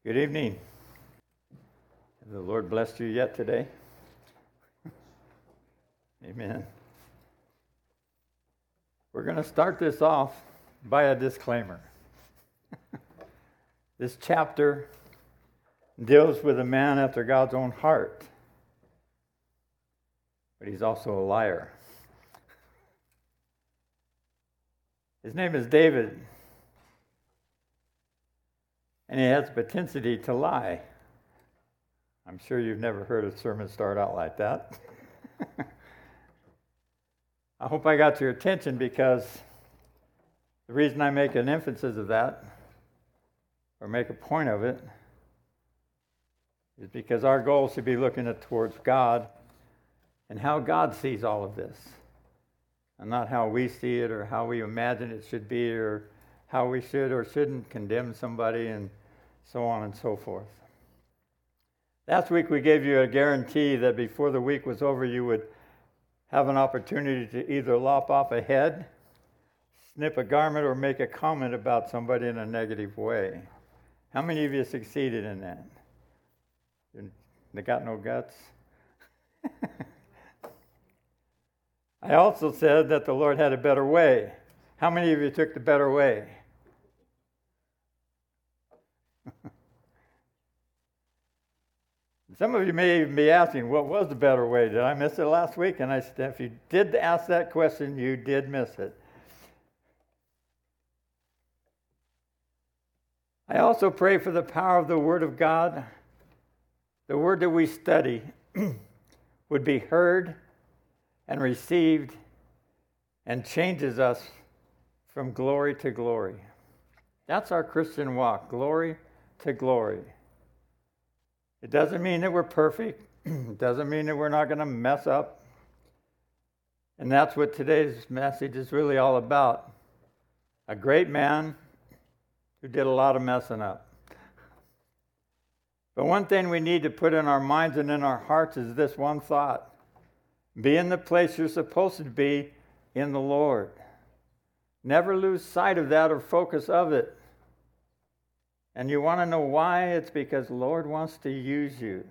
Good evening. Has the Lord blessed you yet today? Amen. We're going to start this off by a disclaimer. This chapter deals with a man after God's own heart, but he's also a liar. His name is David, and he has the propensity to lie. I'm sure you've never heard a sermon start out like that. I hope I got your attention, because the reason I make an emphasis of that, or make a point of it, is because our goal should be looking towards God and how God sees all of this, and not how we see it or how we imagine it should be, or how we should or shouldn't condemn somebody, and so on and so forth. Last week we gave you a guarantee that before the week was over you would have an opportunity to either lop off a head, snip a garment, or make a comment about somebody in a negative way. How many of you succeeded in that? They got no guts? I also said that the Lord had a better way. How many of you took the better way? Some of you may even be asking, what was the better way? Did I miss it last week? And I said, if you did ask that question, you did miss it. I also pray for the power of the Word of God. The Word that we study would be heard and received and changes us from glory to glory. That's our Christian walk, glory to glory. It doesn't mean that we're perfect. It doesn't mean that we're not going to mess up. And that's what today's message is really all about. A great man who did a lot of messing up. But one thing we need to put in our minds and in our hearts is this one thought. Be in the place you're supposed to be in the Lord. Never lose sight of that or focus of it. And you want to know why? It's because the Lord wants to use you.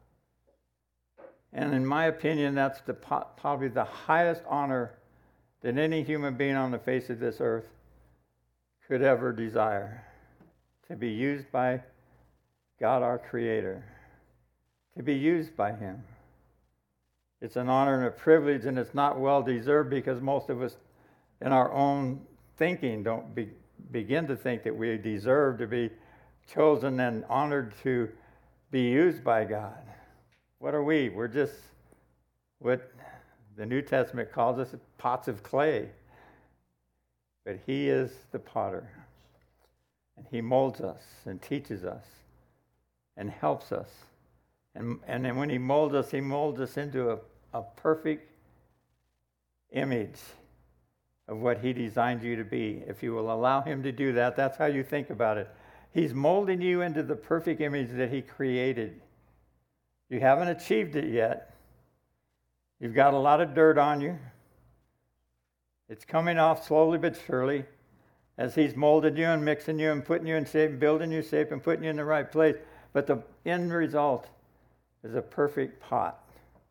And in my opinion, that's probably the highest honor that any human being on the face of this earth could ever desire. To be used by God, our Creator. To be used by Him. It's an honor and a privilege, and it's not well deserved, because most of us in our own thinking don't begin to think that we deserve to be chosen and honored to be used by God. What are we? We're just what the New Testament calls us pots of clay. But He is the potter. And He molds us and teaches us and helps us. And then when He molds us into a perfect image of what He designed you to be. If you will allow Him to do that, that's how you think about it. He's molding you into the perfect image that He created. You haven't achieved it yet. You've got a lot of dirt on you. It's coming off slowly but surely as He's molded you and mixing you and putting you in shape, building you shape and putting you in the right place. But the end result is a perfect pot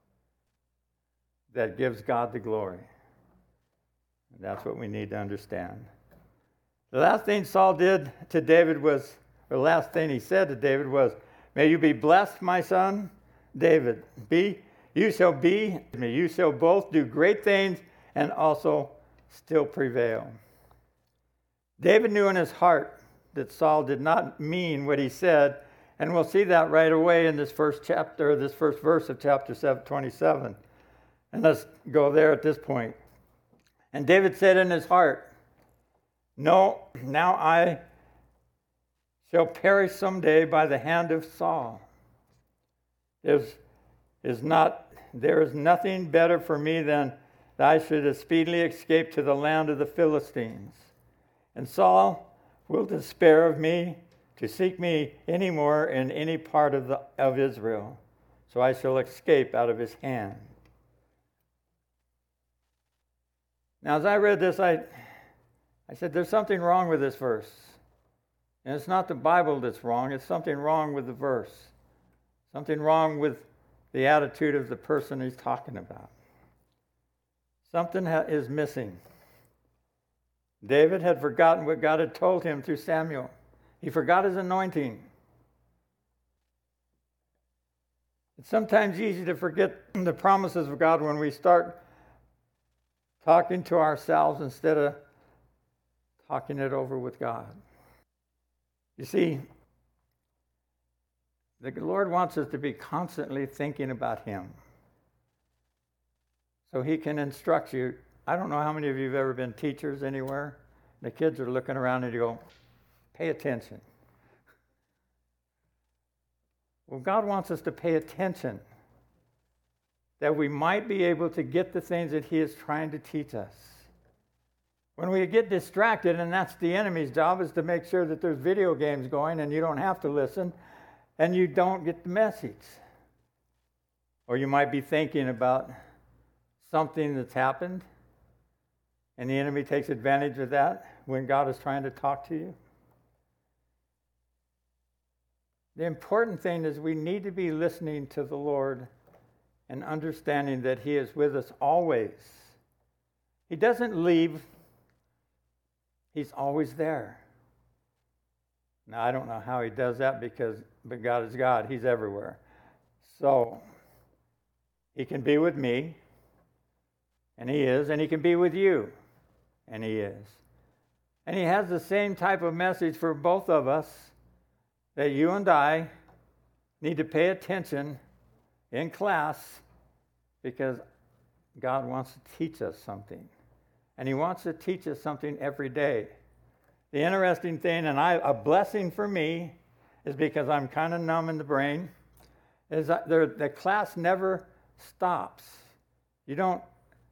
that gives God the glory. And that's what we need to understand. The last thing Saul did to David was, or the last thing he said to David was, may you be blessed, my son, David. You shall both do great things and also still prevail. David knew in his heart that Saul did not mean what he said, and we'll see that right away in this first chapter, this first verse of chapter 27. And let's go there at this point. And David said in his heart, no, now I shall perish someday by the hand of Saul. There is nothing better for me than that I should speedily escape to the land of the Philistines. And Saul will despair of me to seek me any more in any part of Israel. So I shall escape out of his hand. Now, as I read this, I said, there's something wrong with this verse. And it's not the Bible that's wrong. It's something wrong with the verse. Something wrong with the attitude of the person he's talking about. Something is missing. David had forgotten what God had told him through Samuel. He forgot his anointing. It's sometimes easy to forget the promises of God when we start talking to ourselves instead of talking it over with God. You see, the Lord wants us to be constantly thinking about Him so He can instruct you. I don't know how many of you have ever been teachers anywhere. The kids are looking around and you go, pay attention. Well, God wants us to pay attention that we might be able to get the things that He is trying to teach us. When we get distracted, and that's the enemy's job, is to make sure that there's video games going and you don't have to listen and you don't get the message. Or you might be thinking about something that's happened and the enemy takes advantage of that when God is trying to talk to you. The important thing is we need to be listening to the Lord and understanding that He is with us always. He doesn't leave. He's always there. Now, I don't know how He does that but God is God. He's everywhere. So, He can be with me, and He is, and He can be with you, and He is. And He has the same type of message for both of us, that you and I need to pay attention in class because God wants to teach us something. And He wants to teach us something every day. The interesting thing, and a blessing for me, is because I'm kind of numb in the brain, is that the class never stops. You don't,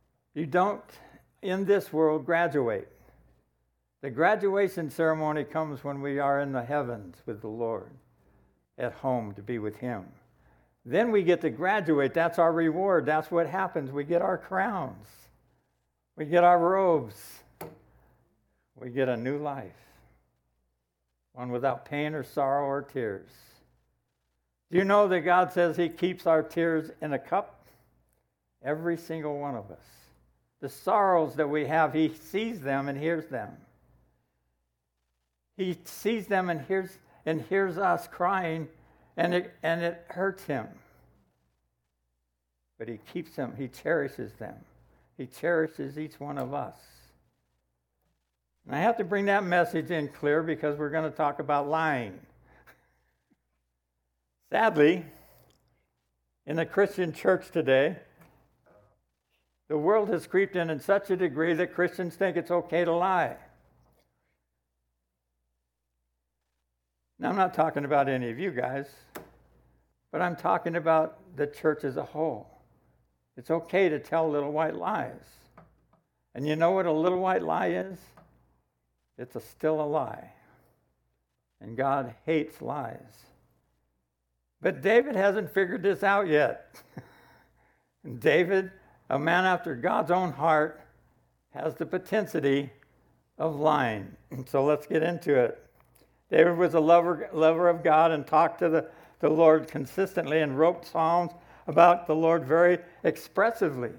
in this world, graduate. The graduation ceremony comes when we are in the heavens with the Lord, at home to be with Him. Then we get to graduate. That's our reward. That's what happens. We get our crowns. We get our robes. We get a new life, one without pain or sorrow or tears. Do you know that God says He keeps our tears in a cup? Every single one of us. The sorrows that we have, He sees them and hears them. He sees them and hears us crying, and it hurts Him. But He keeps them. He cherishes them. He cherishes each one of us. And I have to bring that message in clear because we're going to talk about lying. Sadly, in the Christian church today, the world has creeped in such a degree that Christians think it's okay to lie. Now, I'm not talking about any of you guys, but I'm talking about the church as a whole. It's okay to tell little white lies. And you know what a little white lie is? It's still a lie. And God hates lies. But David hasn't figured this out yet. And David, a man after God's own heart, has the propensity of lying. And so let's get into it. David was a lover of God and talked to the Lord consistently and wrote psalms about the Lord very expressively.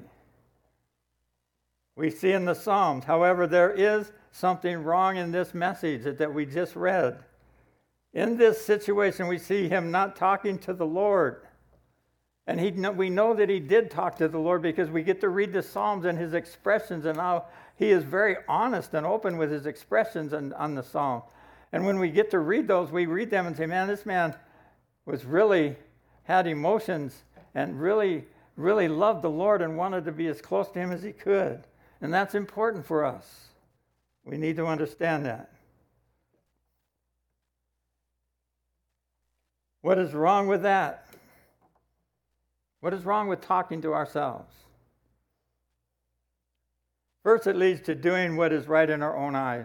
We see in the Psalms. However, there is something wrong in this message that we just read. In this situation, we see him not talking to the Lord. And we know that he did talk to the Lord because we get to read the Psalms and his expressions and how he is very honest and open with his expressions on the Psalm. And when we get to read those, we read them and say, man, this man was really had emotions and really, really loved the Lord and wanted to be as close to him as he could. And that's important for us. We need to understand that. What is wrong with that? What is wrong with talking to ourselves? First, it leads to doing what is right in our own eyes.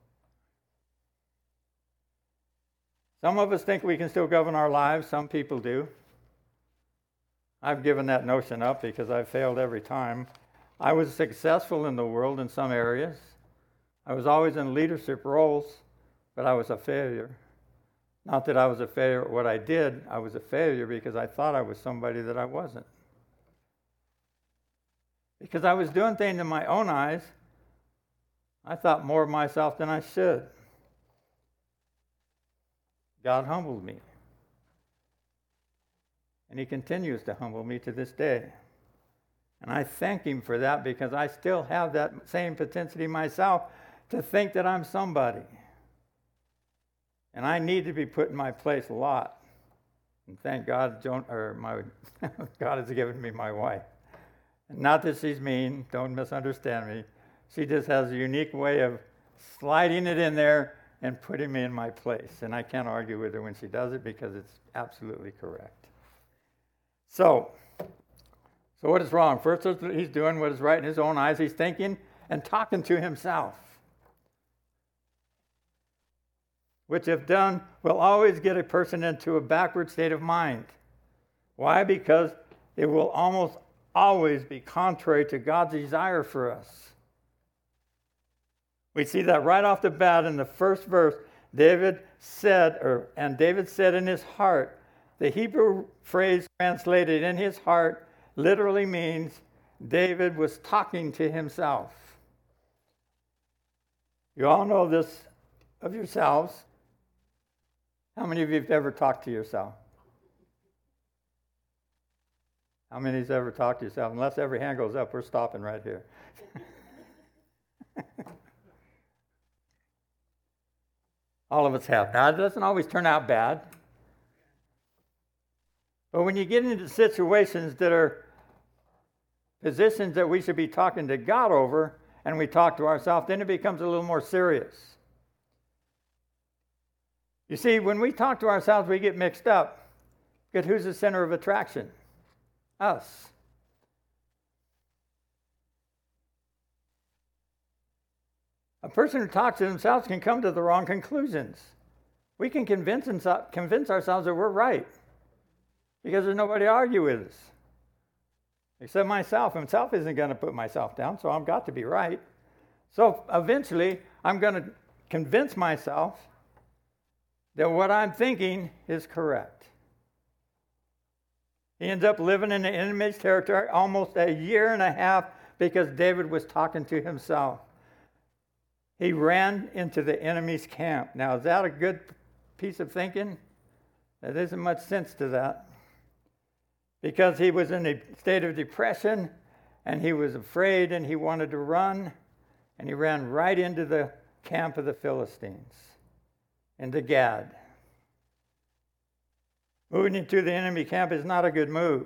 Some of us think we can still govern our lives. Some people do. I've given that notion up because I've failed every time. I was successful in the world in some areas. I was always in leadership roles, but I was a failure. Not that I was a failure at what I did. I was a failure because I thought I was somebody that I wasn't. Because I was doing things in my own eyes, I thought more of myself than I should. God humbled me. And he continues to humble me to this day. And I thank him for that because I still have that same propensity myself to think that I'm somebody. And I need to be put in my place a lot. And thank God, God has given me my wife. And not that she's mean, don't misunderstand me. She just has a unique way of sliding it in there and putting me in my place. And I can't argue with her when she does it because it's absolutely correct. So what is wrong? First, he's doing what is right in his own eyes. He's thinking and talking to himself, which, if done, will always get a person into a backward state of mind. Why? Because it will almost always be contrary to God's desire for us. We see that right off the bat in the first verse. David said in his heart. The Hebrew phrase translated in his heart literally means David was talking to himself. You all know this of yourselves. How many of you have ever talked to yourself? How many has ever talked to yourself? Unless every hand goes up, we're stopping right here. All of us have. Now, it doesn't always turn out bad. But when you get into situations that are positions that we should be talking to God over, and we talk to ourselves, then it becomes a little more serious. You see, when we talk to ourselves, we get mixed up. Because who's the center of attraction? Us. A person who talks to themselves can come to the wrong conclusions. We can convince ourselves that we're right because there's nobody to argue with us except myself. And myself isn't going to put myself down, so I've got to be right. So eventually, I'm going to convince myself that what I'm thinking is correct. He ends up living in the enemy's territory almost a year and a half because David was talking to himself. He ran into the enemy's camp. Now, is that a good piece of thinking? There isn't much sense to that. Because he was in a state of depression, and he was afraid, and he wanted to run, and he ran right into the camp of the Philistines, into Gad. Moving into the enemy camp is not a good move.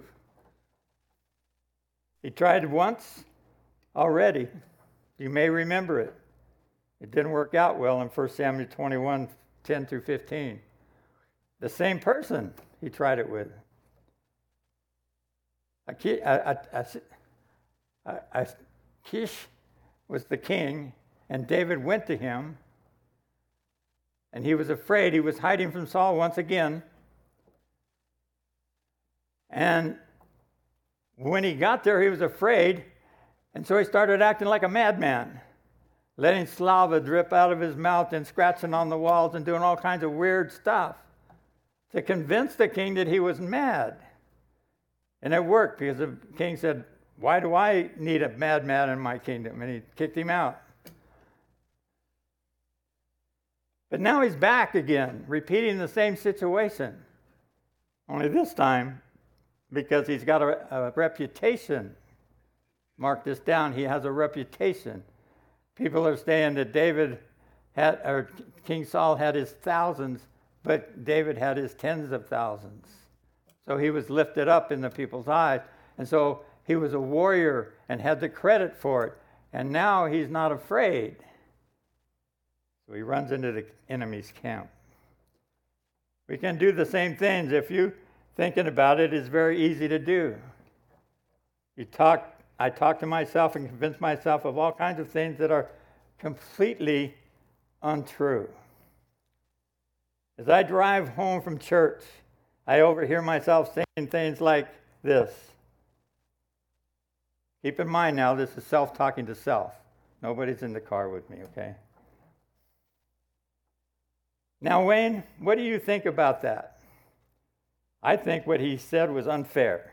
He tried once already. You may remember it. It didn't work out well in 1 Samuel 21, 10 through 15. The same person he tried it with. Kish was the king, and David went to him, and he was afraid. He was hiding from Saul once again. And when he got there, he was afraid, and so he started acting like a madman, letting slava drip out of his mouth and scratching on the walls and doing all kinds of weird stuff to convince the king that he was mad. And it worked because the king said, "Why do I need a madman in my kingdom?" And he kicked him out. But now he's back again, repeating the same situation. Only this time, because he's got a reputation. Mark this down. He has a reputation. People are saying that King Saul had his thousands, but David had his tens of thousands. So he was lifted up in the people's eyes. And so he was a warrior and had the credit for it. And now he's not afraid. So he runs into the enemy's camp. We can do the same things. If you thinking about it, it's very easy to do. I talk to myself and convince myself of all kinds of things that are completely untrue. As I drive home from church, I overhear myself saying things like this. Keep in mind now, this is self talking to self. Nobody's in the car with me, okay? Now, Wayne, what do you think about that? I think what he said was unfair.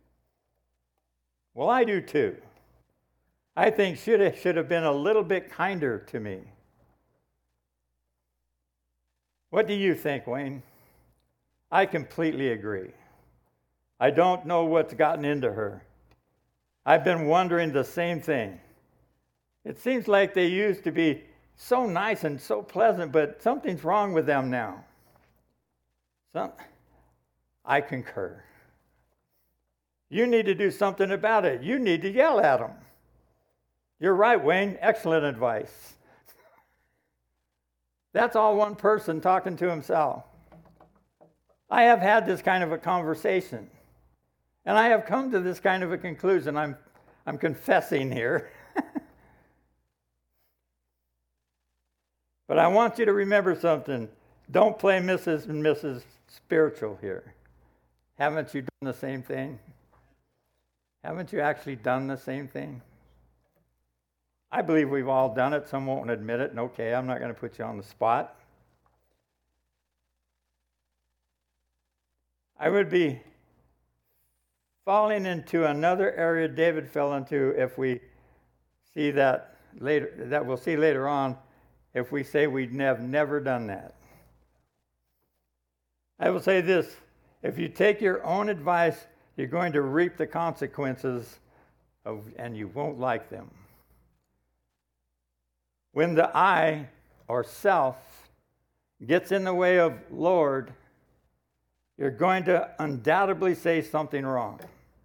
Well, I do too. I think should have been a little bit kinder to me. What do you think, Wayne? I completely agree. I don't know what's gotten into her. I've been wondering the same thing. It seems like they used to be so nice and so pleasant, but something's wrong with them now. I concur. You need to do something about it. You need to yell at them. You're right, Wayne. Excellent advice. That's all one person talking to himself. I have had this kind of a conversation, and I have come to this kind of a conclusion. I'm confessing here. But I want you to remember something. Don't play Mrs. and Mrs. Spiritual here. Haven't you done the same thing? Haven't you actually done the same thing? I believe we've all done it. Some won't admit it. And okay, I'm not going to put you on the spot. I would be falling into another area David fell into if we see that later, that we'll see later on, if we say we have never done that. I will say this, if you take your own advice, you're going to reap the consequences and you won't like them. When the I, or self, gets in the way of Lord, you're going to undoubtedly say something wrong.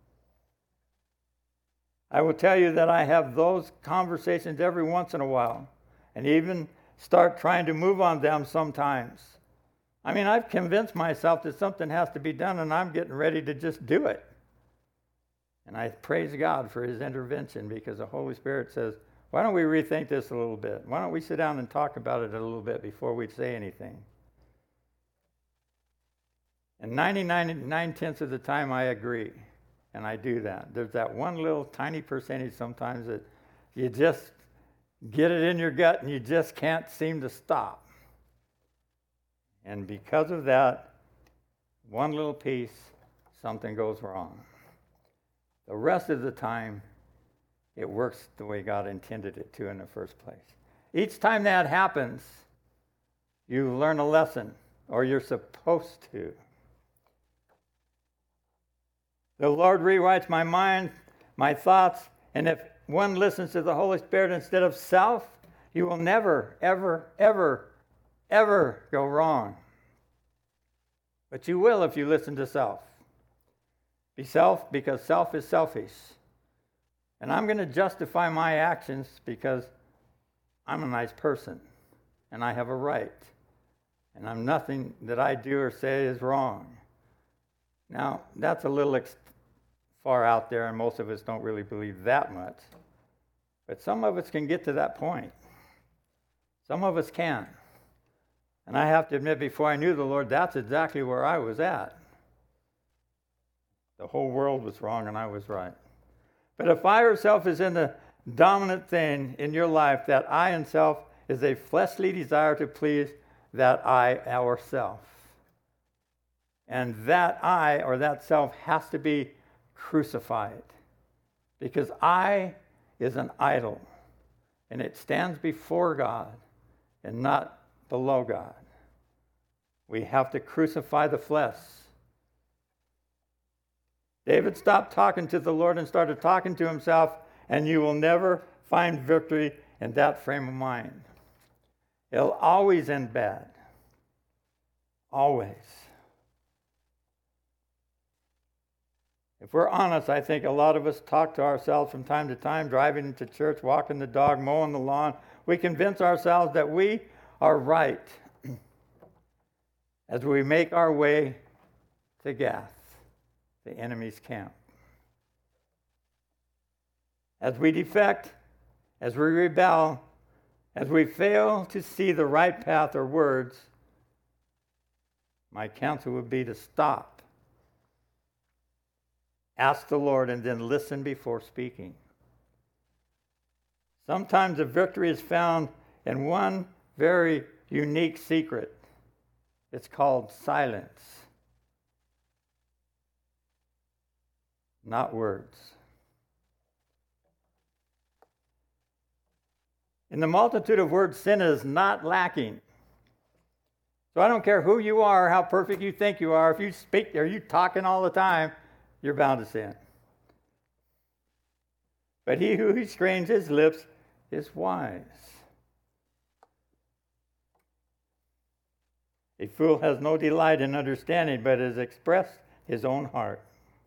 I will tell you that I have those conversations every once in a while, and even start trying to move on them sometimes. I mean, I've convinced myself that something has to be done, and I'm getting ready to just do it. And I praise God for his intervention, because the Holy Spirit says, why don't we rethink this a little bit? Why don't we sit down and talk about it a little bit before we say anything? And 99.9% of the time I agree, and I do that. There's that one little tiny percentage sometimes that you just get it in your gut and you just can't seem to stop. And because of that, one little piece, something goes wrong. The rest of the time, it works the way God intended it to in the first place. Each time that happens, you learn a lesson, or you're supposed to. The Lord rewrites my mind, my thoughts, and if one listens to the Holy Spirit instead of self, you will never, ever, ever, ever go wrong. But you will if you listen to self. Be self, because self is selfish. And I'm going to justify my actions because I'm a nice person, and I have a right. And I'm nothing that I do or say is wrong. Now, that's a little far out there, and most of us don't really believe that much. But some of us can get to that point. Some of us can. And I have to admit, before I knew the Lord, that's exactly where I was at. The whole world was wrong, and I was right. But if I or self is in the dominant thing in your life, that I and self is a fleshly desire to please that I, our self. And that I, or that self, has to be crucified. Because I is an idol, and it stands before God and not below God. We have to crucify the flesh. David stopped talking to the Lord and started talking to himself, and you will never find victory in that frame of mind. It'll always end bad. Always. If we're honest, I think a lot of us talk to ourselves from time to time, driving to church, walking the dog, mowing the lawn. We convince ourselves that we are right as we make our way to Gath, the enemy's camp. As we defect, as we rebel, as we fail to see the right path or words, my counsel would be to stop. Ask the Lord and then listen before speaking. Sometimes the victory is found in one very unique secret, It's called silence, not words. In the multitude of words, sin is not lacking. So I don't care who you are, how perfect you think you are, if you speak, are you talking all the time, you're bound to sin. But he who restrains his lips is wise. A fool has no delight in understanding, but has expressed his own heart.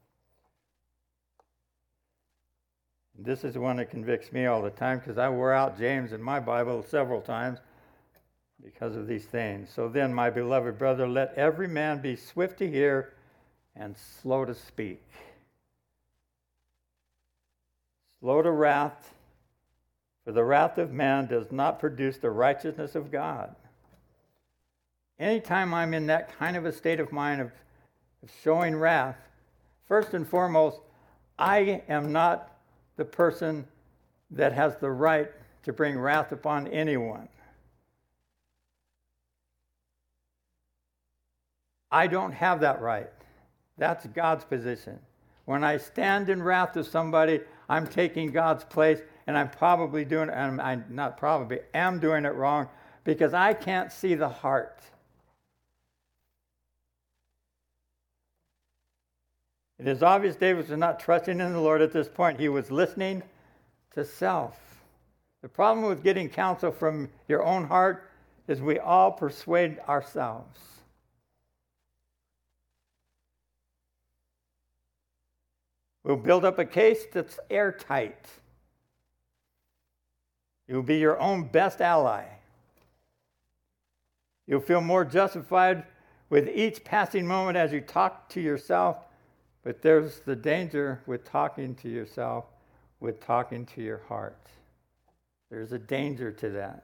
This is the one that convicts me all the time, because I wore out James in my Bible several times because of these things. So then, my beloved brother, let every man be swift to hear and slow to speak, slow to wrath, for the wrath of man does not produce the righteousness of God. Anytime I'm in that kind of a state of mind of showing wrath, first and foremost, I am not the person that has the right to bring wrath upon anyone. I don't have that right. That's God's position. When I stand in wrath to somebody, I'm taking God's place, and I'm probably doing, and I'm not probably, am doing it wrong, because I can't see the heart. It is obvious David was not trusting in the Lord at this point. He was listening to self. The problem with getting counsel from your own heart is we all persuade ourselves. We'll build up a case that's airtight. You'll be your own best ally. You'll feel more justified with each passing moment as you talk to yourself. But there's the danger with talking to yourself, with talking to your heart. There's a danger to that.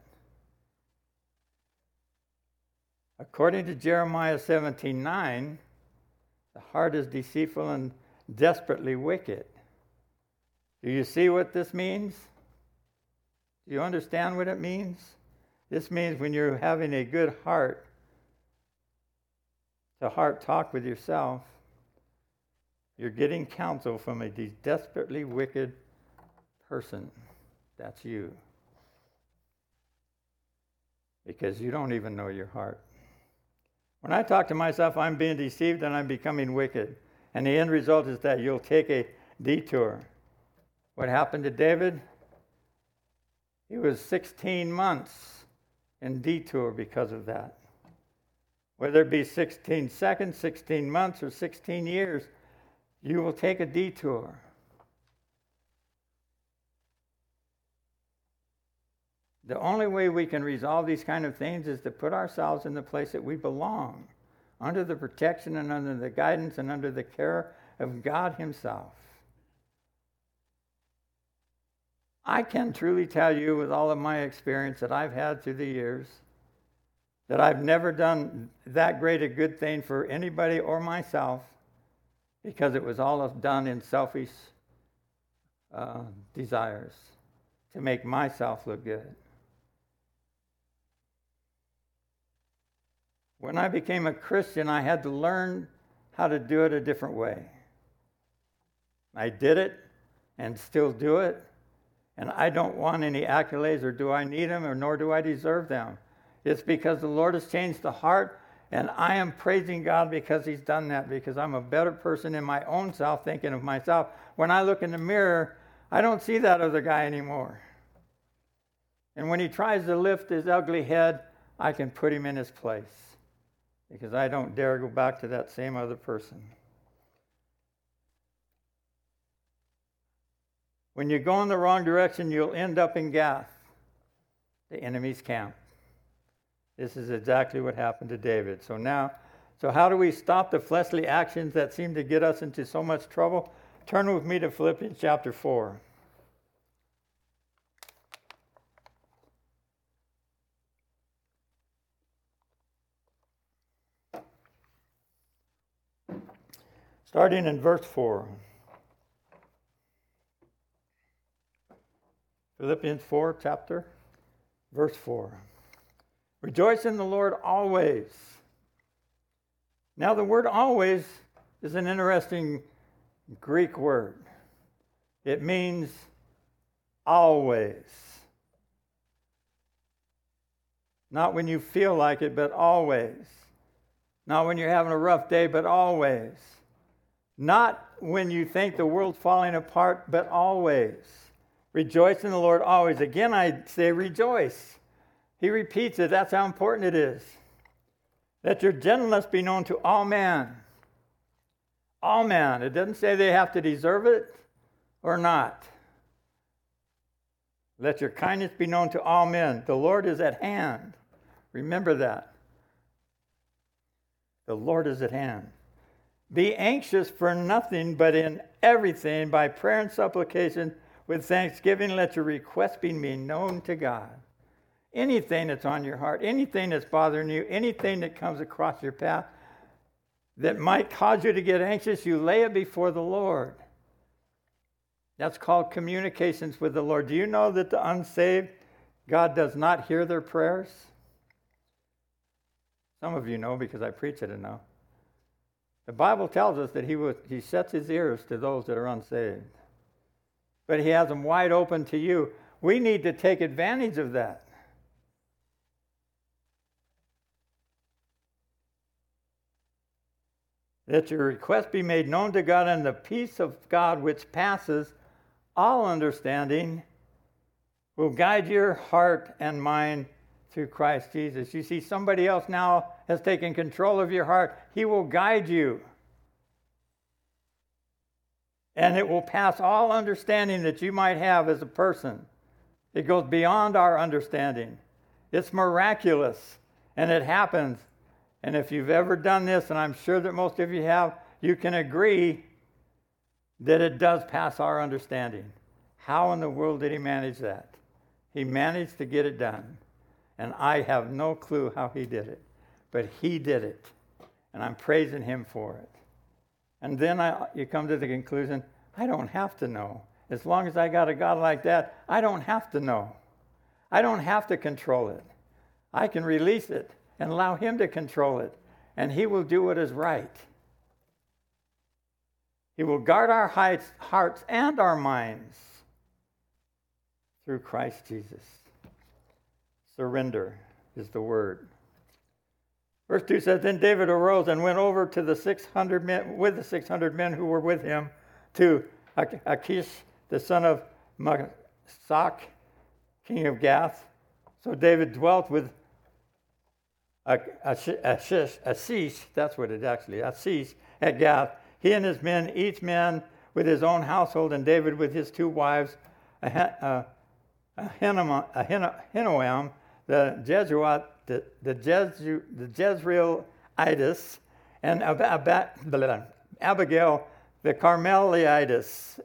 According to Jeremiah 17:9, the heart is deceitful and desperately wicked. Do you see what this means? Do you understand what it means? This means when you're having a good heart-to-heart talk with yourself, you're getting counsel from a desperately wicked person. That's you. Because you don't even know your heart. When I talk to myself, I'm being deceived and I'm becoming wicked. And the end result is that you'll take a detour. What happened to David? He was 16 months in detour because of that. Whether it be 16 seconds, 16 months, or 16 years, you will take a detour. The only way we can resolve these kind of things is to put ourselves in the place that we belong, under the protection and under the guidance and under the care of God Himself. I can truly tell you with all of my experience that I've had through the years that I've never done that great a good thing for anybody or myself, because it was all done in selfish desires to make myself look good. When I became a Christian, I had to learn how to do it a different way. I did it and still do it, and I don't want any accolades, or do I need them, or nor do I deserve them. It's because the Lord has changed the heart, and I am praising God because He's done that, because I'm a better person in my own self, thinking of myself. When I look in the mirror, I don't see that other guy anymore. And when he tries to lift his ugly head, I can put him in his place, because I don't dare go back to that same other person. When you go in the wrong direction, you'll end up in Gath, the enemy's camp. This is exactly what happened to David. So how do we stop the fleshly actions that seem to get us into so much trouble? Turn with me to Philippians chapter 4. Starting in verse 4. Philippians 4, chapter, verse 4. Rejoice in the Lord always. Now, the word always is an interesting Greek word. It means always. Not when you feel like it, but always. Not when you're having a rough day, but always. Not when you think the world's falling apart, but always. Rejoice in the Lord always. Again, I say rejoice. He repeats it. That's how important it is. Let your gentleness be known to all men. All men. It doesn't say they have to deserve it or not. Let your kindness be known to all men. The Lord is at hand. Remember that. The Lord is at hand. Be anxious for nothing, but in everything, by prayer and supplication, with thanksgiving, let your requests be made known to God. Anything that's on your heart, anything that's bothering you, anything that comes across your path that might cause you to get anxious, you lay it before the Lord. That's called communications with the Lord. Do you know that the unsaved, God does not hear their prayers? Some of you know because I preach it enough. The Bible tells us that he sets his ears to those that are unsaved. But he has them wide open to you. We need to take advantage of that. Let your request be made known to God, and the peace of God which passes all understanding will guide your heart and mind through Christ Jesus. You see, somebody else now has taken control of your heart. He will guide you. And it will pass all understanding that you might have as a person. It goes beyond our understanding. It's miraculous, and it happens. And if you've ever done this, and I'm sure that most of you have, you can agree that it does pass our understanding. How in the world did he manage that? He managed to get it done. And I have no clue how he did it. But he did it. And I'm praising him for it. And then you come to the conclusion, I don't have to know. As long as I got a God like that, I don't have to know. I don't have to control it. I can release it and allow him to control it. And he will do what is right. He will guard our hearts and our minds through Christ Jesus. Surrender is the word. Verse 2 says, Then David arose and went over to the 600 men, with the 600 men who were with him, to Achish, the son of Maachzah, king of Gath. So David dwelt with Achish, that's what it actually, Achish at Gath. He and his men, each man with his own household, and David with his two wives, Ahinoam, the Jesuit, the Jezreelitess, and Abigail, the Carmelitess,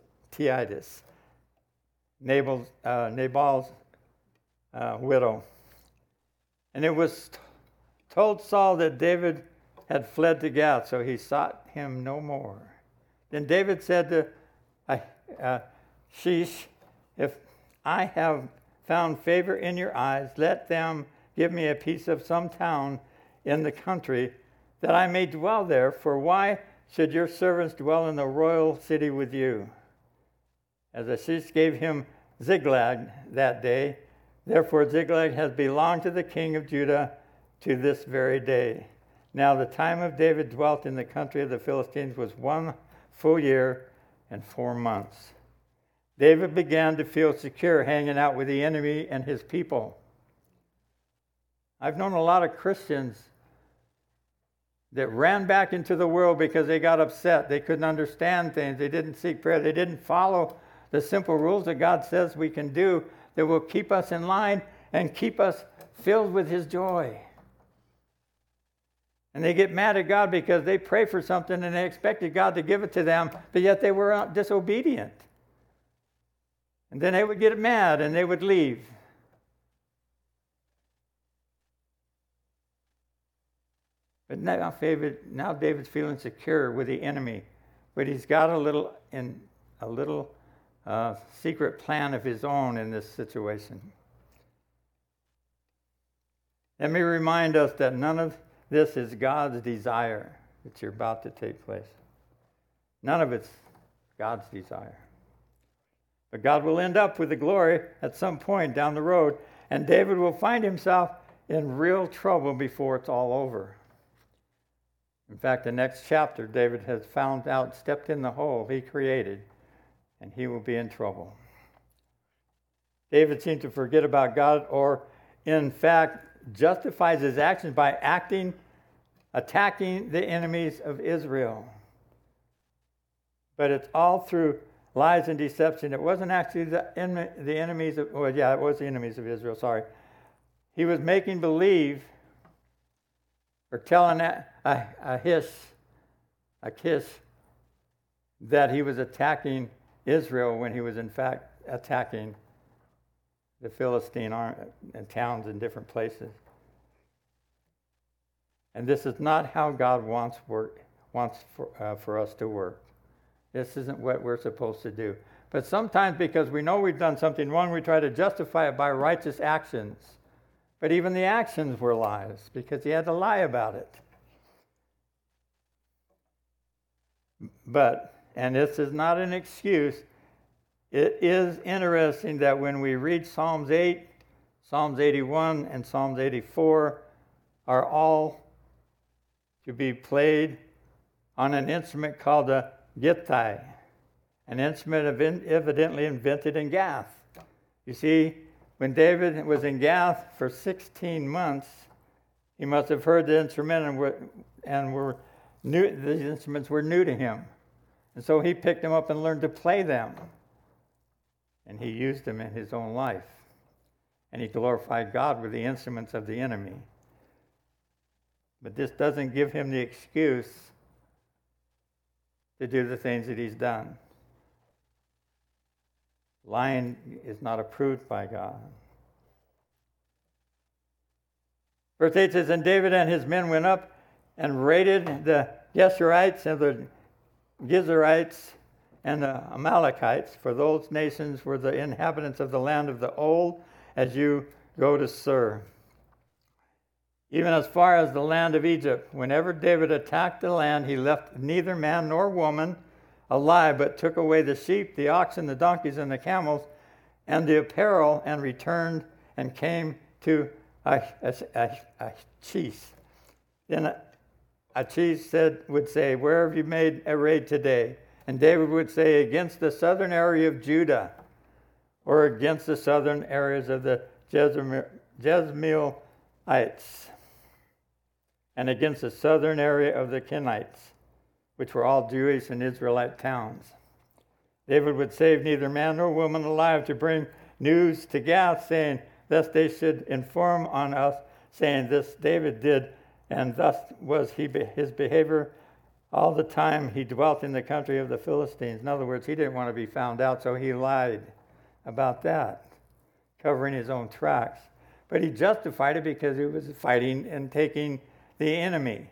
Nabal's widow. And it was told Saul that David had fled to Gath, so he sought him no more. Then David said to Achish, If I have found favor in your eyes, let them give me a piece of some town in the country, that I may dwell there. For why should your servants dwell in the royal city with you? As Achish gave him Ziklag that day, therefore Ziklag has belonged to the king of Judah to this very day. Now the time of David dwelt in the country of the Philistines was 1 full year and 4 months. David began to feel secure hanging out with the enemy and his people. I've known a lot of Christians that ran back into the world because they got upset. They couldn't understand things. They didn't seek prayer. They didn't follow the simple rules that God says we can do that will keep us in line and keep us filled with his joy. And they get mad at God because they pray for something and they expected God to give it to them, but yet they were disobedient. And then they would get mad and they would leave. But now David's feeling secure with the enemy, but he's got a little secret plan of his own in this situation. Let me remind us that none of this is God's desire. that you're about to take place. None of it's God's desire. But God will end up with the glory at some point down the road, and David will find himself in real trouble before it's all over. In fact, the next chapter, David has found out, stepped in the hole he created, and he will be in trouble. David seemed to forget about God, or in fact, justifies his actions by attacking the enemies of Israel. But it's all through lies and deception. It wasn't actually the enemies of, well, yeah, it was the enemies of Israel, sorry. He was making believe, or telling a kiss, that he was attacking Israel when he was in fact attacking the Philistine towns in different places. And this is not how God wants for us to work. This isn't what we're supposed to do. But sometimes, because we know we've done something wrong, we try to justify it by righteous actions. But even the actions were lies, because he had to lie about it. But, and this is not an excuse, it is interesting that when we read Psalms 8, Psalms 81, and Psalms 84 are all to be played on an instrument called a githai, an instrument evidently invented in Gath. You see, when David was in Gath for 16 months, he must have heard the instrument and were new. The instruments were new to him, and so he picked them up and learned to play them. And he used them in his own life, and he glorified God with the instruments of the enemy. But this doesn't give him the excuse to do the things that he's done. Lying is not approved by God. Verse 8 says, and David and his men went up and raided the Geshurites and the Gizurites and the Amalekites, for those nations were the inhabitants of the land of the old, as you go to Sur, even as far as the land of Egypt. Whenever David attacked the land, he left neither man nor woman alive, but took away the sheep, the oxen, the donkeys, and the camels, and the apparel, and returned and came to Achish. Then Achish would say, where have you made a raid today? And David would say, against the southern area of Judah, or against the southern areas of the Jezreelites, and against the southern area of the Kenites, which were all Jewish and Israelite towns. David would save neither man nor woman alive to bring news to Gath, saying, lest they should inform on us, saying, this David did, and thus was his behavior all the time he dwelt in the country of the Philistines. In other words, he didn't want to be found out, so he lied about that, covering his own tracks. But he justified it because he was fighting and taking the enemy.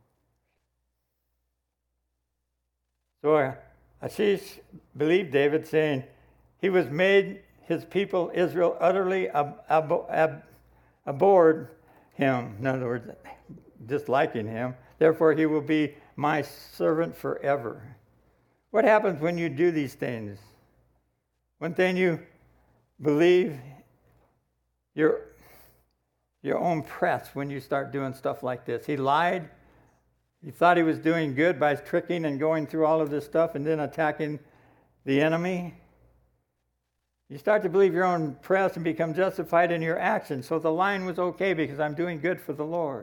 So Achish believed David, saying, he was made his people Israel utterly abhorred him. In other words, disliking him. Therefore, he will be my servant forever. What happens when you do these things? One thing you believe your own press when you start doing stuff like this. He lied. He thought he was doing good by tricking and going through all of this stuff and then attacking the enemy. You start to believe your own press and become justified in your actions. So the lying was okay because I'm doing good for the Lord.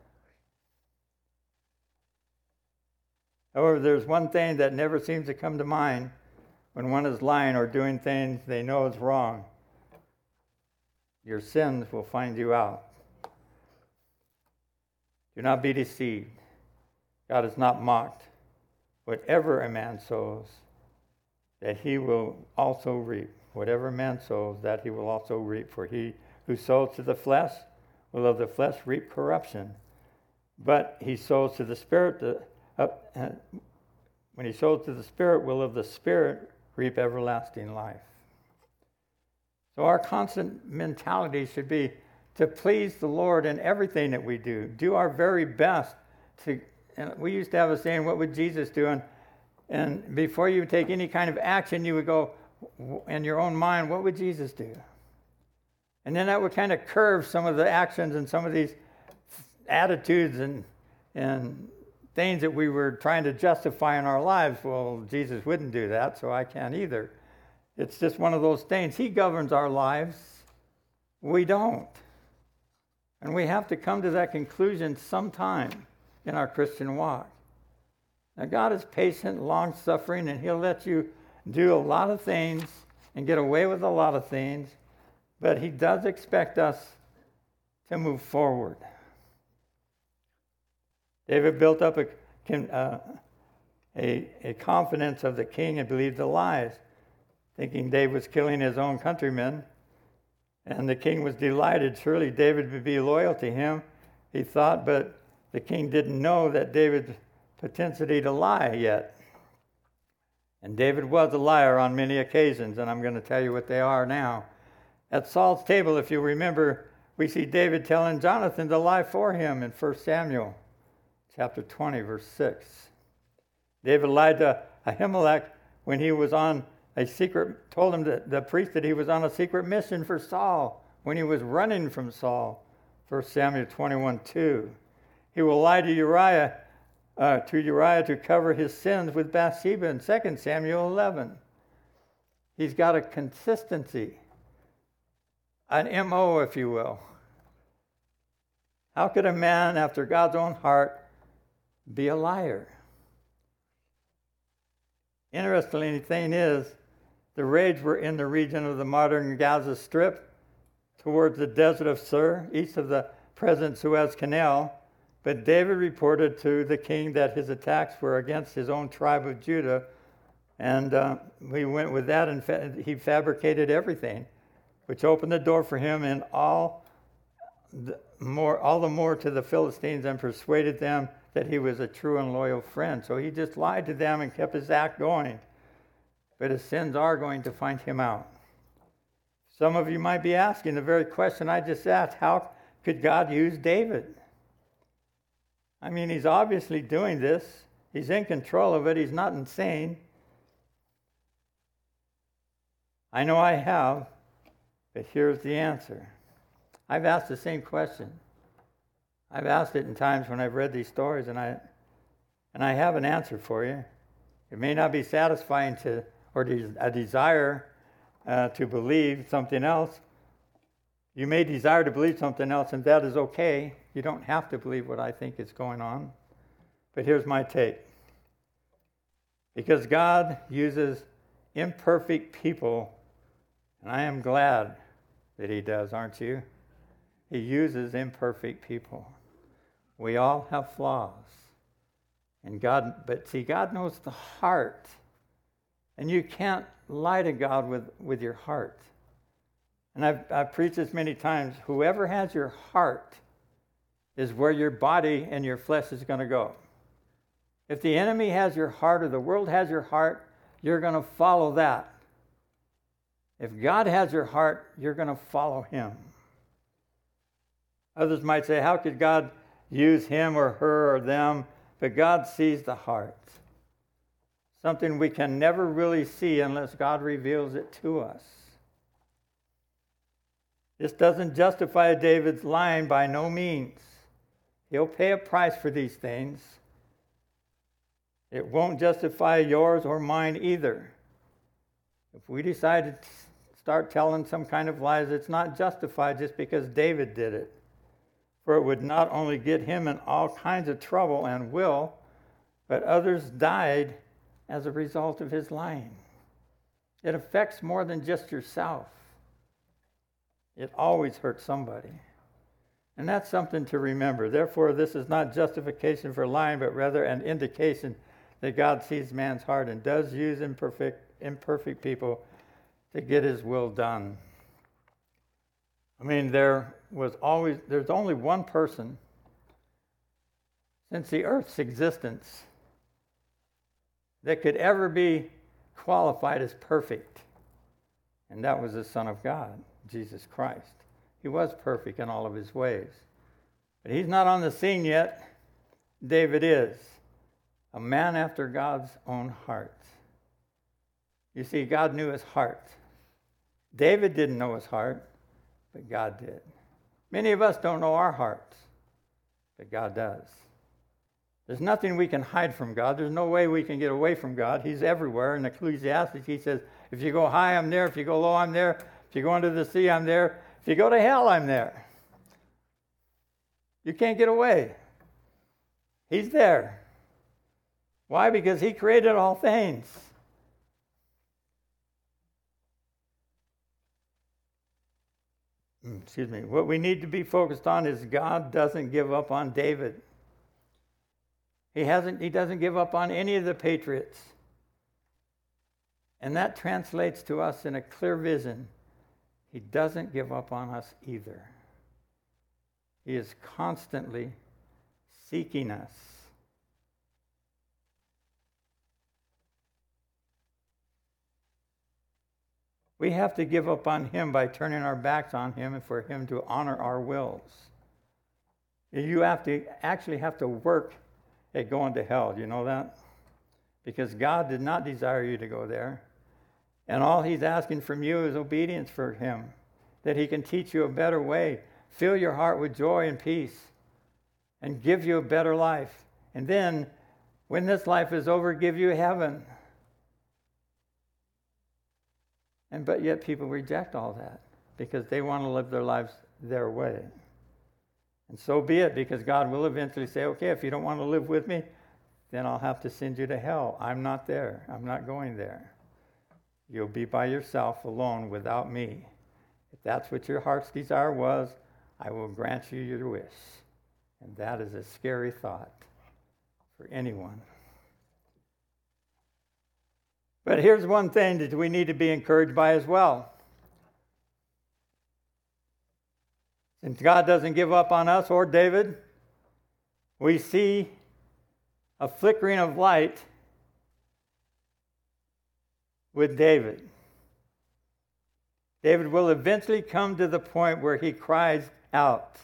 However, there's one thing that never seems to come to mind when one is lying or doing things they know is wrong. Your sins will find you out. Do not be deceived. God is not mocked. Whatever a man sows, that he will also reap. Whatever a man sows, that he will also reap. For he who sows to the flesh will of the flesh reap corruption. But he sows to the Spirit, when he sows to the Spirit, will of the Spirit reap everlasting life. So our constant mentality should be to please the Lord in everything that we do. Do our very best and we used to have a saying, what would Jesus do? And before you take any kind of action, you would go in your own mind, what would Jesus do? And then that would kind of curve some of the actions and some of these attitudes and things that we were trying to justify in our lives. Well, Jesus wouldn't do that, so I can't either. It's just one of those things. He governs our lives. We don't. And we have to come to that conclusion sometime in our Christian walk. Now, God is patient, long-suffering, and He'll let you do a lot of things and get away with a lot of things, but He does expect us to move forward. David built up a confidence of the king and believed the lies, thinking David was killing his own countrymen. And the king was delighted. Surely David would be loyal to him, he thought, but the king didn't know that David's propensity to lie yet. And David was a liar on many occasions, and I'm going to tell you what they are now. At Saul's table, if you remember, we see David telling Jonathan to lie for him in 1 Samuel chapter 20, verse 6. David lied to Ahimelech when he was on told him, the priest, that he was on a secret mission for Saul when he was running from Saul. 1 Samuel 21:2. He will lie to Uriah to cover his sins with Bathsheba in 2 Samuel 11. He's got a consistency, an MO, if you will. How could a man after God's own heart be a liar? Interesting thing is, the raids were in the region of the modern Gaza Strip, towards the desert of Sur, east of the present Suez Canal. But David reported to the king that his attacks were against his own tribe of Judah, and we went with that, and he fabricated everything, which opened the door for him and all the more to the Philistines, and persuaded them that he was a true and loyal friend. So he just lied to them and kept his act going. But his sins are going to find him out. Some of you might be asking the very question I just asked: how could God use David? I mean, he's obviously doing this. He's in control of it. He's not insane. I know I have, but here's the answer. I've asked the same question. I've asked it in times when I've read these stories, and I have an answer for you. It may not be satisfying or a desire to believe something else. You may desire to believe something else, and that is okay. You don't have to believe what I think is going on. But here's my take. Because God uses imperfect people, and I am glad that He does, aren't you? He uses imperfect people. We all have flaws. But God knows the heart. And you can't lie to God with your heart. And I've preached this many times. Whoever has your heart is where your body and your flesh is going to go. If the enemy has your heart or the world has your heart, you're going to follow that. If God has your heart, you're going to follow Him. Others might say, how could God use him or her or them? But God sees the heart. Something we can never really see unless God reveals it to us. This doesn't justify David's lying by no means. He'll pay a price for these things. It won't justify yours or mine either. If we decide to start telling some kind of lies, it's not justified just because David did it. For it would not only get him in all kinds of trouble and will, but others died as a result of his lying. It affects more than just yourself. It always hurts somebody. And that's something to remember. Therefore, this is not justification for lying, but rather an indication that God sees man's heart and does use imperfect people to get His will done. I mean, there's only one person since the earth's existence that could ever be qualified as perfect. And that was the Son of God, Jesus Christ. He was perfect in all of His ways. But He's not on the scene yet. David is a man after God's own heart. You see, God knew his heart. David didn't know his heart, but God did. Many of us don't know our hearts, but God does. There's nothing we can hide from God. There's no way we can get away from God. He's everywhere. In Ecclesiastes, he says, if you go high, I'm there. If you go low, I'm there. If you go into the sea, I'm there. If you go to hell, I'm there. You can't get away. He's there. Why? Because he created all things. Excuse me. What we need to be focused on is God doesn't give up on David. He doesn't give up on any of the patriots. And that translates to us in a clear vision. He doesn't give up on us either. He is constantly seeking us. We have to give up on him by turning our backs on him and for him to honor our wills. You actually have to work at going to hell. Do you know that? Because God did not desire you to go there. And all he's asking from you is obedience for him, that he can teach you a better way, fill your heart with joy and peace, and give you a better life. And then, when this life is over, give you heaven. But yet people reject all that because they want to live their lives their way. And so be it, because God will eventually say, okay, if you don't want to live with me, then I'll have to send you to hell. I'm not there. I'm not going there. You'll be by yourself alone without me. If that's what your heart's desire was, I will grant you your wish. And that is a scary thought for anyone. But here's one thing that we need to be encouraged by as well. Since God doesn't give up on us or David, we see a flickering of light with David. David will eventually come to the point where he cries out,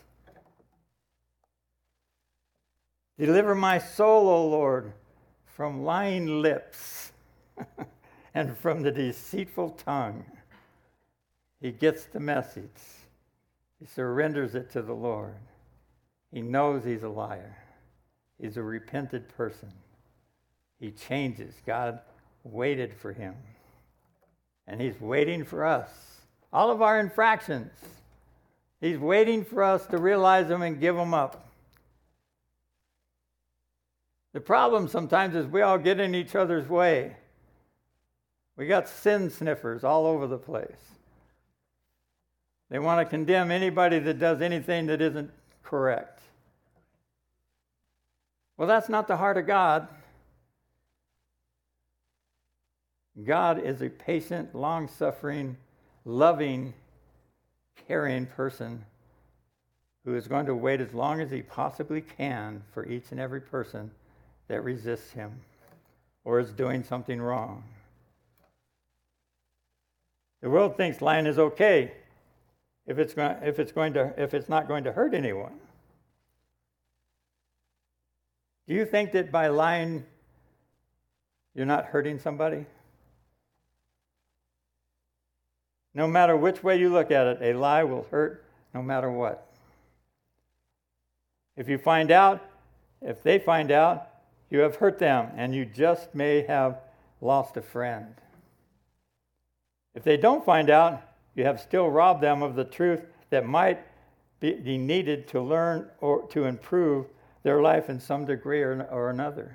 "Deliver my soul, O Lord, from lying lips and from the deceitful tongue." He gets the message. He surrenders it to the Lord. He knows he's a liar. He's a repentant person. He changes. God waited for him. And he's waiting for us. All of our infractions, he's waiting for us to realize them and give them up. The problem sometimes is we all get in each other's way. We got sin sniffers all over the place. They want to condemn anybody that does anything that isn't correct. Well, that's not the heart of God. God is a patient, long-suffering, loving, caring person who is going to wait as long as he possibly can for each and every person that resists him or is doing something wrong. The world thinks lying is okay if it's not going to hurt anyone. Do you think that by lying you're not hurting somebody? No matter which way you look at it, a lie will hurt no matter what. If they find out, you have hurt them, and you just may have lost a friend. If they don't find out, you have still robbed them of the truth that might be needed to learn or to improve their life in some degree or another.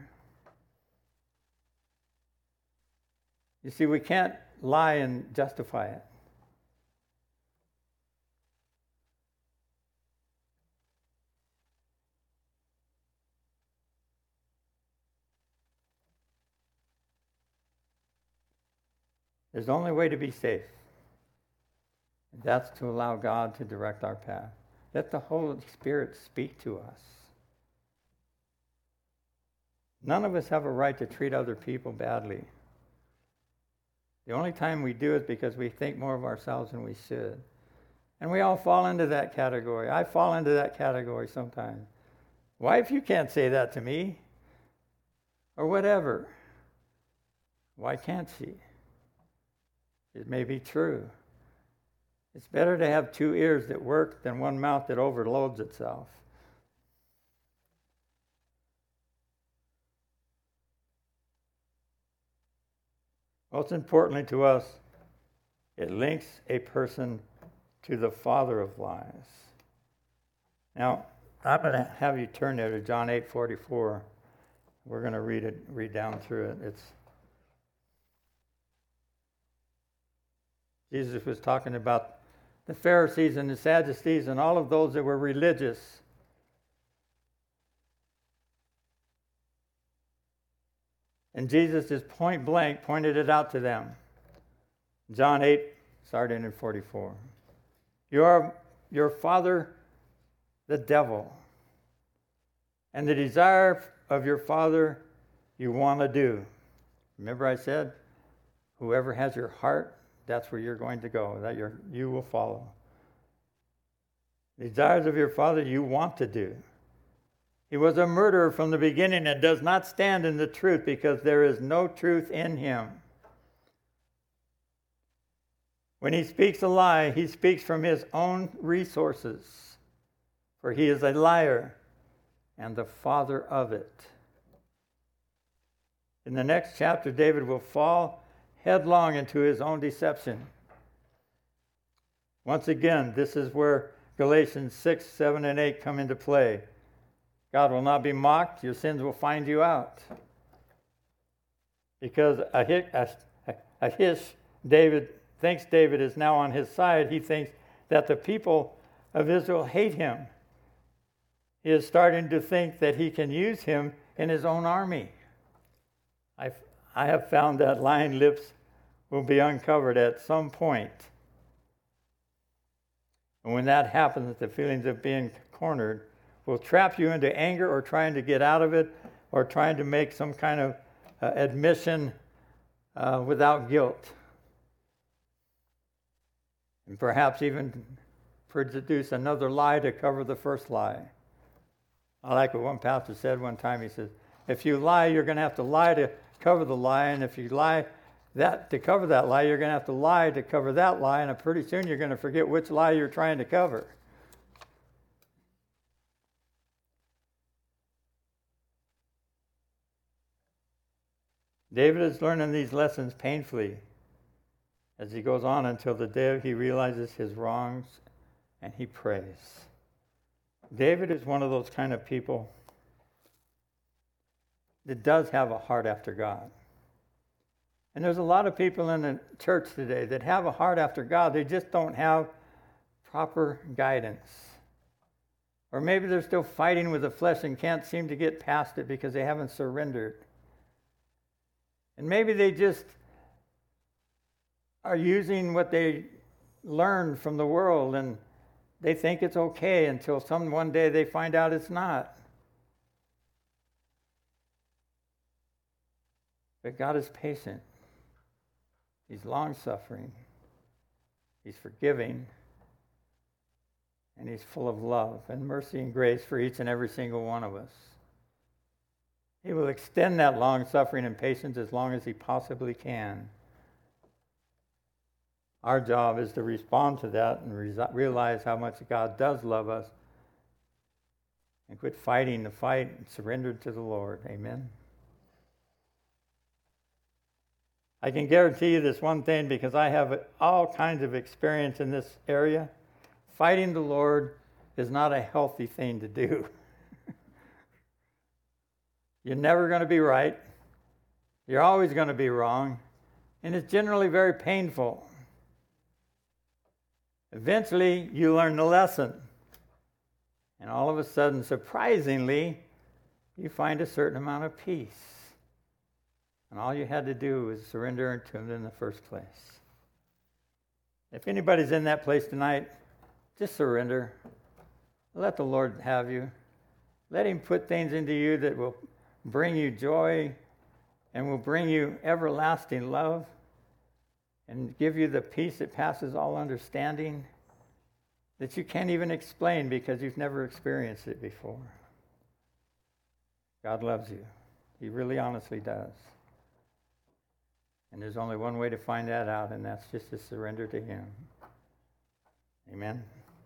You see, we can't lie and justify it. There's only way to be safe. And that's to allow God to direct our path. Let the Holy Spirit speak to us. None of us have a right to treat other people badly. The only time we do is because we think more of ourselves than we should. And we all fall into that category. I fall into that category sometimes. Wife, you can't say that to me. Or whatever. Why can't she? It may be true. It's better to have two ears that work than one mouth that overloads itself. Most importantly to us, it links a person to the father of lies. Now, I'm going to have you turn there to John 8:44. We're going to read down through it. Jesus was talking about the Pharisees and the Sadducees and all of those that were religious. And Jesus just point blank pointed it out to them. John 8, starting in 44. You are your father, the devil, and the desire of your father you want to do. Remember I said, whoever has your heart, that's where you're going to go, that you will follow. The desires of your father you want to do. He was a murderer from the beginning and does not stand in the truth because there is no truth in him. When he speaks a lie, he speaks from his own resources, for he is a liar and the father of it. In the next chapter, David will fall headlong into his own deception. Once again, this is where Galatians 6, 7, and 8 come into play. God will not be mocked. Your sins will find you out. Because David thinks David is now on his side. He thinks that the people of Israel hate him. He is starting to think that he can use him in his own army. I have found that lying lips will be uncovered at some point. And when that happens, the feelings of being cornered will trap you into anger or trying to get out of it or trying to make some kind of admission without guilt. And perhaps even produce another lie to cover the first lie. I like what one pastor said one time. He says, if you lie, you're going to have to lie to cover the lie. And if you lie to cover that lie, you're going to have to lie to cover that lie. And pretty soon you're going to forget which lie you're trying to cover. David is learning these lessons painfully as he goes on until the day he realizes his wrongs and he prays. David is one of those kind of people that does have a heart after God. And there's a lot of people in the church today that have a heart after God. They just don't have proper guidance. Or maybe they're still fighting with the flesh and can't seem to get past it because they haven't surrendered. And maybe they just are using what they learned from the world and they think it's okay until one day they find out it's not. But God is patient. He's long-suffering. He's forgiving. And he's full of love and mercy and grace for each and every single one of us. He will extend that long-suffering and patience as long as he possibly can. Our job is to respond to that and realize how much God does love us and quit fighting the fight and surrender to the Lord. Amen. I can guarantee you this one thing because I have all kinds of experience in this area. Fighting the Lord is not a healthy thing to do. You're never going to be right. You're always going to be wrong. And it's generally very painful. Eventually, you learn the lesson. And all of a sudden, surprisingly, you find a certain amount of peace. And all you had to do was surrender to him in the first place. If anybody's in that place tonight, just surrender. Let the Lord have you. Let him put things into you that will bring you joy and will bring you everlasting love and give you the peace that passes all understanding that you can't even explain because you've never experienced it before. God loves you. He really honestly does. And there's only one way to find that out, and that's just to surrender to Him. Amen.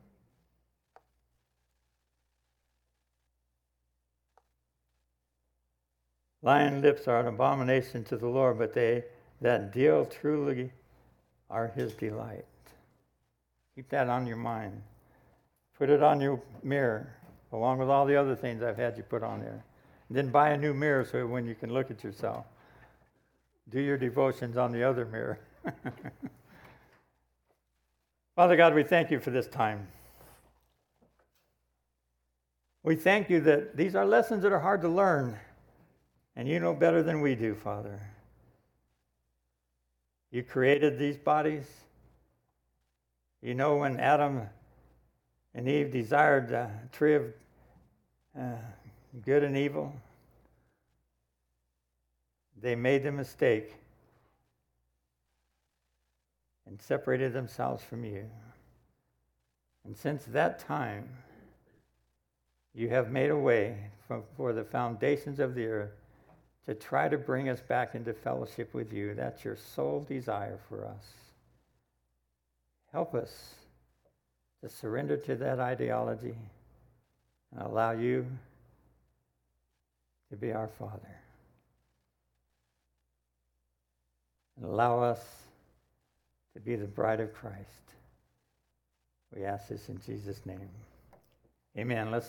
Lying lips are an abomination to the Lord, but they that deal truly are His delight. Keep that on your mind. Put it on your mirror, along with all the other things I've had you put on there. And then buy a new mirror so when you can look at yourself. Do your devotions on the other mirror. Father God, we thank you for this time. We thank you that these are lessons that are hard to learn, and you know better than we do, Father. You created these bodies. You know when Adam and Eve desired the tree of good and evil, they made the mistake and separated themselves from you. And since that time, you have made a way for the foundations of the earth to try to bring us back into fellowship with you. That's your sole desire for us. Help us to surrender to that ideology and allow you to be our Father. And allow us to be the bride of Christ. We ask this in Jesus' name. Amen. Let's